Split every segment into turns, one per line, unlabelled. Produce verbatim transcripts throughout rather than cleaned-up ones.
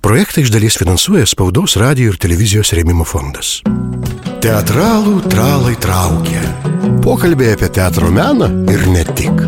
Projektą iš dalies finansuoja Spaudos, radijo ir televizijos rėmimo fondas. Teatralų tralai traukia. Pokalbė apie teatro meną ir ne tik.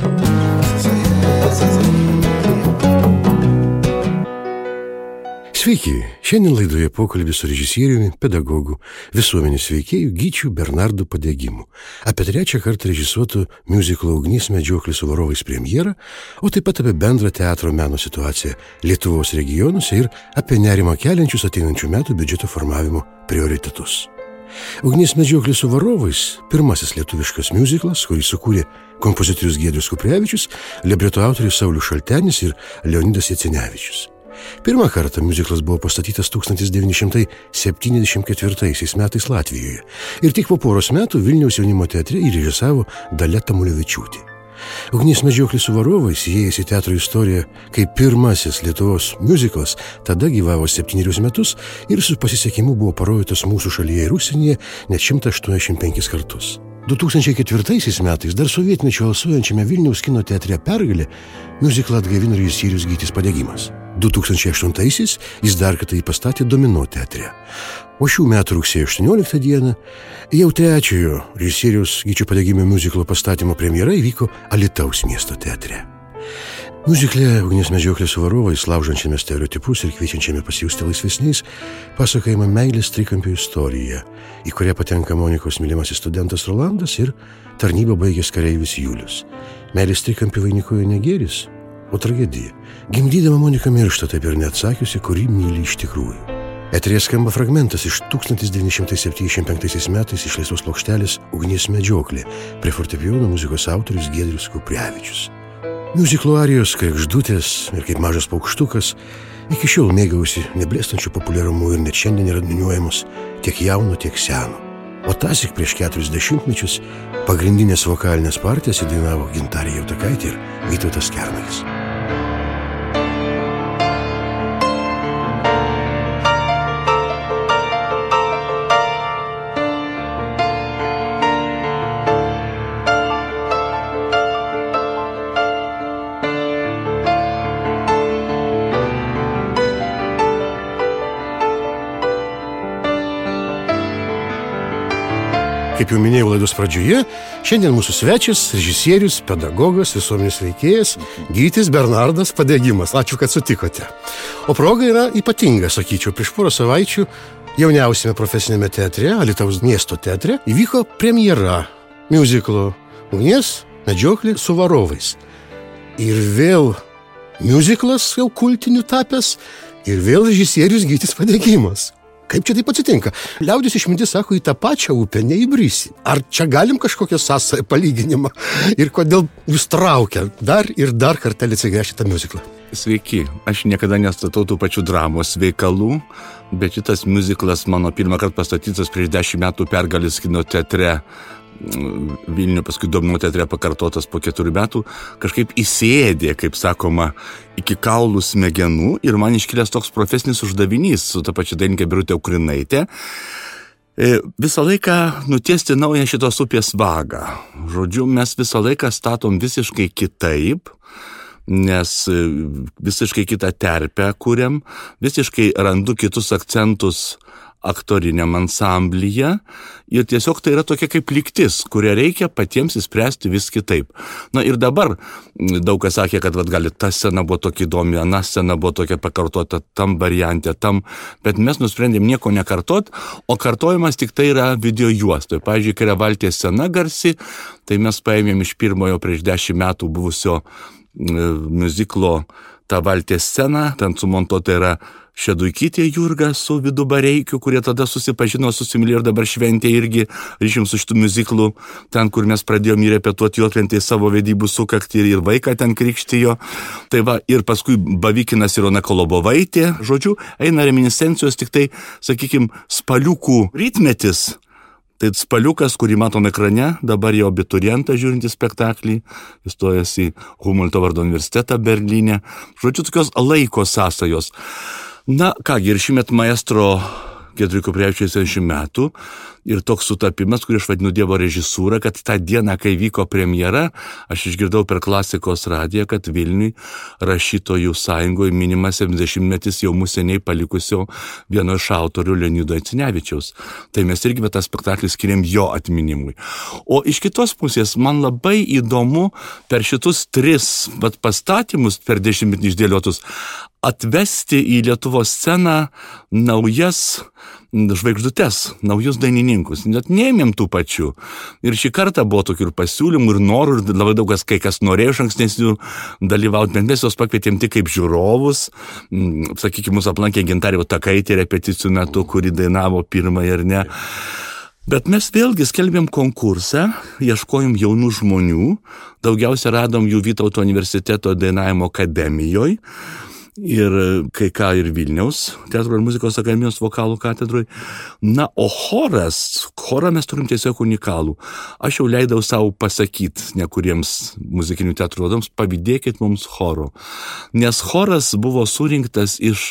Sveiki, šiandien laidoje pokalbis su režisieriumi, pedagogu, visuomenės veikėju Gyčiu Bernardu Padegimu apie trečią kartą režisuotų miuziklo Ugnis medžioklės su varovais premjerą, o taip pat apie bendrą teatro meno situaciją Lietuvos regionuose ir apie nerimą keliančius ateinančių metų biudžeto formavimo prioritetus. Ugnis medžioklės su varovais – pirmasis lietuviškas miuziklas, kurį sukūrė kompozitorius Giedrius Kuprevičius, libreto autorius Saulius Šaltenis ir Leonidas Jacinevičius. Pirmą kartą miuziklas buvo pastatytas tūkstantis devyni šimtai septyniasdešimt ketvirtaisiais metais Latvijoje ir tik po poros metų Vilniaus jaunimo teatre įrežisavo Dalia Tamulevičiūtė. Ugnis medžioklės su varovais įėjęs į teatro istoriją kaip pirmasis Lietuvos miuziklas, tada gyvavo septynerius metus ir su pasisekimu buvo parodytas mūsų šalyje ir užsienyje net šimtas aštuoniasdešimt penkis kartus. du tūkstančiai ketvirtaisiais metais dar sovietmečio alsuojančiame Vilniaus kino teatre Pergalė miuziklą atgaivino režisierius Gytis Padegimas. du tūkstančiai aštuntaisiais jis dar kartą jį pastatė Domino teatre. O šių metų rugsėjo aštuonioliktą dieną jau trečiojo režisieriaus Gyčio Padegimo miuziklo pastatymo premjera įvyko Alytaus miesto teatre. Miuzikle Ugnis medžioklės su varovais, laužančiame stereotipus ir kviečiančiame pasijusti laisvesniais, pasakojama meilės trikampio istorija, į kurią patenka Monikos mylimasis studentas Rolandas ir tarnybą baigęs kareivis Julius. Meilės trikampį vainikuoja ne gėris, o tragedija. Gimdydama Monika miršta, taip ir neatsakiusi, kurį myli iš tikrųjų. Eteryje skamba fragmentas iš tūkstantis devyni šimtai septyniasdešimt penktaisiais metais išleistos plokštelės Ugnis medžioklė, prie fortepijono muzikos autorius Giedrius Kuprevičius. Miuziklo arijos, kregždutės ir kaip mažas paukštukas iki šiol mėgausi neblėstančių populiarumu ir net šiandien yra atminiuojamos tiek jauno, tiek seno. O tąsyk prieš keturis dešimtmečius pagrindinės vokalinės partijas įdainavo Gintarė Jautakaitė ir Vytautas Kernagis. Kaip jau minėjau laidos pradžioje, šiandien mūsų svečias, režisierius, pedagogas, visuomenės veikėjas Gytis Bernardas Padegimas. Ačiū, kad sutikote. O proga yra ypatinga, sakyčiau. Prieš porą savaičių jauniausiame profesinėme teatre, Alytaus miesto teatre, įvyko premjera miuziklo Ugnis medžioklė su varovais. Ir vėl miuziklas jau kultiniu tapęs, ir vėl režisierius Gytis Padegimas. Kaip čia taip atsitinka? Liaudis išmintis sako, į tą pačią upę neįbrisi. Ar čia galim kažkokią sąsają palyginimą? Ir kodėl jūs traukia dar ir dar kartelį atsigręžti tą miuziklą?
Sveiki, aš niekada nestatau tų pačių dramos veikalų, bet šitas miuziklas mano pirmą kartą pastatytas prieš dešimt metų Pergalės kino teatre Vilnių, paskui Domino teatre pakartotas po keturių metų, kažkaip įsėdė, kaip sakoma, iki kaulų smegenų ir man iškilęs toks profesinis uždavinys su ta pačia dainininkė Birutė Ukrinaitė visą laiką nutiesti naują šitos upės vagą. Žodžiu, mes visą laiką statom visiškai kitaip, nes visiškai kitą terpę kuriam, visiškai randu kitus akcentus aktoriniam ansamblyje ir tiesiog tai yra tokia kaip lygtis, kurią reikia patiems įspręsti vis kitaip. Na ir dabar daug kas sakė, kad vat, gali ta scena buvo tokia įdomi, ana scena buvo tokia pakartota tam variante, tam, bet mes nusprendėm nieko nekartot, o kartojimas tik tai yra video juostoje. Pavyzdžiui, kai yra Valties scena garsi, tai mes paėmėm iš pirmojo prieš dešimt metų buvusio miuziklo tą Valties sceną, ten sumontuota yra Šeduikytė Jurga su Vidu Bareikiu, kurie tada susipažino, susimylėjo ir dabar šventė irgi ryšim su šitų miuziklų, ten, kur mes pradėjom jį repetuoti Juodkrantėje savo vedybų sukaktį ir vaiką ten krikštijo. Tai va, ir paskui Bavykinas ir Ona Kolobovaitė, žodžiu, eina reminiscencijos tik tai, sakykim, spaliukų rytmetis. Tai spaliukas, kurį matom ekrane, dabar jau abiturientas žiūrintis spektaklį, jis stojasi Humbolto vardo universitetą Berlyne. Žodžiu, tokios laiko sąsajos. Na, kągi, ir šįmet maestro Giedriui Kuprevičiui septyniasdešimt metų, Ir toks sutapimas, kurį aš vadinu Dievo režisūra, kad tą dieną, kai vyko premjera, aš išgirdau per Klasikos radiją, kad Vilniui rašytojų sąjungoje minimas septyniasdešimtmetis jau mūsų seniai palikusio vieno iš autorių Leonido Jacinevičiaus. Tai mes irgi tą spektaklį skiriam jo atminimui. O iš kitos pusės man labai įdomu per šitus tris vat, pastatymus per dešimtmetį išdėliotus atvesti į Lietuvos sceną naujas žvaigždutes, naujus dainininkus. Net neėmėm tų pačių. Ir šį kartą buvo tokių ir pasiūlymų, ir norų, ir labai daug kas, kai kas norėjo iš ankstesnių dalyvauti, bet mes juos pakvietėm tik kaip žiūrovus. Sakykime, mūsų aplankė Gintarė Takaitė repeticijų metu, kuri dainavo pirmąją ir ne. Bet mes vėlgi skelbėm konkursą, ieškojom jaunų žmonių, daugiausia radom jų Vytauto universiteto dainavimo akademijoje, ir kai ką ir Vilniaus teatro ir muzikos akademijos vokalų katedroje. Na, o choras, chorą mes turim tiesiog unikalų. Aš jau leidau savo pasakyti nekuriems muzikinių teatrų vadovams, pavydėkit mums choro. Nes choras buvo surinktas iš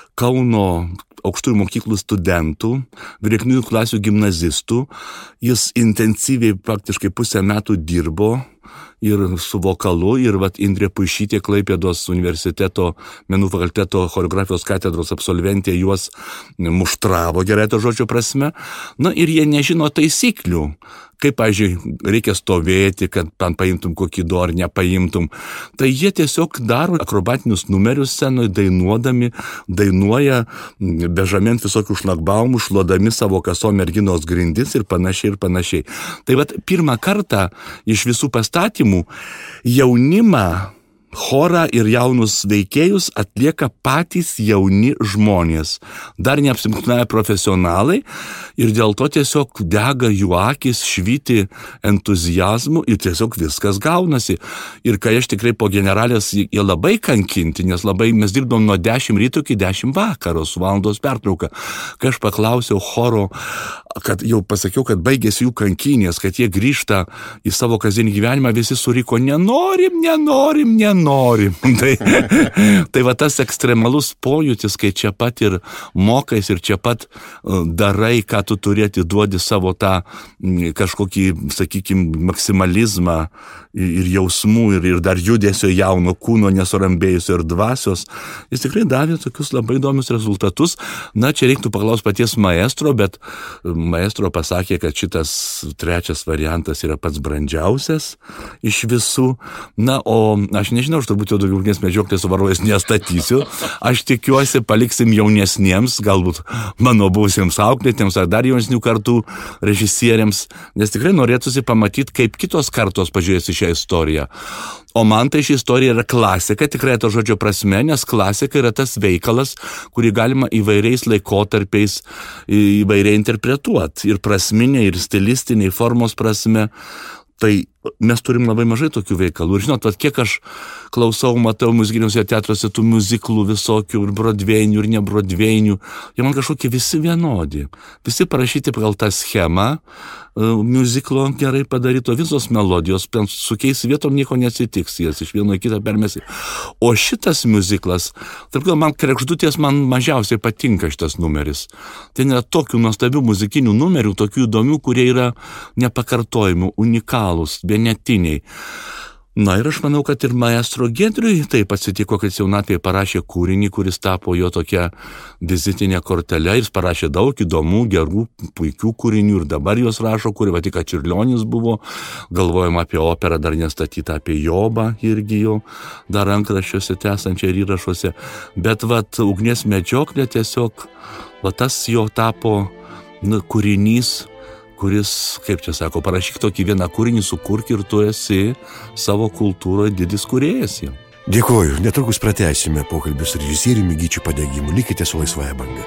Kauno aukštųjų mokyklų studentų, vyresniųjų klasių gimnazistų. Jis intensyviai praktiškai pusę metų dirbo ir su vokalu, ir vat Indrė Puišytė, Klaipėdos universiteto menų fakulteto choreografijos katedros absolventė, juos muštravo gerai to žodžio prasme. Na ir jie nežino taisyklių. Kaip, pavyzdžiui, reikia stovėti, kad pan paimtum kokį do ar nepaimtum. Tai jie tiesiog daro akrobatinius numerius scenoje, dainuodami, dainuoja, bežamiant visokių šlagbaumų, šluodami savo kasom merginos grindis ir panašiai ir panašiai. Tai vat pirmą kartą iš visų pastatymų jaunimą, chorą ir jaunus veikėjus atlieka patys jauni žmonės. Dar neapsimtinai profesionalai ir dėl to tiesiog dega jų akis, švyti entuziazmu ir tiesiog viskas gaunasi. Ir kai aš tikrai po generalės jie labai kankinti, nes labai mes dirbom nuo dešimt ryto iki dešimt vakaro su valandos pertrauka. Kai aš paklausiau choro, kad jau pasakiau, kad baigėsi jų kankinės, kad jie grįžta į savo kasdienį gyvenimą, visi suriko, nenorim, nenorim, nenorim. Nori. Tai, tai va tas ekstremalus pojūtis, kai čia pat ir mokais ir čia pat darai, ką tu turėti, duodi savo tą kažkokį, sakykime, maksimalizmą ir jausmų ir, ir dar judesio jauno kūno nesurambėjusio ir dvasios. Jis tikrai davė tokius labai įdomius rezultatus. Na, čia reiktų paklausti paties maestro, bet maestro pasakė, kad šitas trečias variantas yra pats brandžiausias iš visų. Na, o aš nežinau, aš turbūt jau daugiau ugnies medžioklės su varovais nestatysiu. Aš tikiuosi, paliksim jaunesniems, galbūt mano buvusiems auklėtėms ar dar jaunesnių kartų režisieriams, nes tikrai norėtųsi pamatyti, kaip kitos kartos pažiūrės į šią istoriją. O man tai ši istorija yra klasika, tikrai to žodžio prasme, nes klasika yra tas veikalas, kurį galima įvairiais laikotarpiais įvairiai interpretuoti. Ir prasminė, ir stilistiniai formos prasme. Tai mes turim labai mažai tokių veikalų. Ir žinot, vat, kiek aš klausau, matau muzikiniuose teatruose tų muziklų visokių, ir brodvėjinių, ir nebrodvėjinių. Jie man kažkokie visi vienodi. Visi parašyti pagal tą schemą, muziklo gerai padaryto, visos melodijos, su keis vietom nieko neatsitiks, jas iš vieno į kitą permesi. O šitas muziklas, tarp gal man Kregždutės man mažiausiai patinka šitas numeris. Ten yra tokių nuostabių muzikinių numerių, tokių įdomių, kurie yra nepakartojimų, unikalūs, vienetiniai. Na ir aš manau, kad ir maestro Giedriui taip atsitiko, kad jaunatėje parašė kūrinį, kuris tapo jo tokia vizitinė kortelė. Jis parašė daug įdomų, gerų, puikių kūrinių ir dabar juos rašo, kurį va tik Čiurlionis buvo. Galvojama apie operą dar nestatytą apie Jobą irgi jau dar rankraščiuose tęsančią ir įrašuose. Bet va ugnies medžioklė tiesiog, va tas jo tapo nu, kūrinys, kuris, kaip čia sako, parašyk tokį vieną kūrinį, sukurk ir tu esi savo kultūroje didis kūrėjas jau.
Dėkuoju, netrukus pratęsime pokalbį su režisieriumi Gyčiu Padegimu. Likite su Laisvąja banga.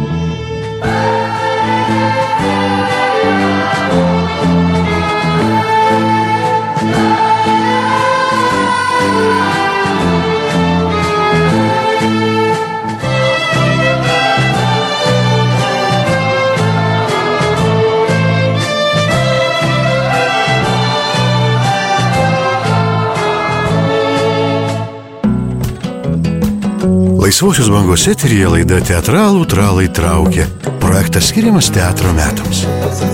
Laisvosios bangos eteryje laida Teatralų tralai traukia. Projektas skiriamas teatro metams.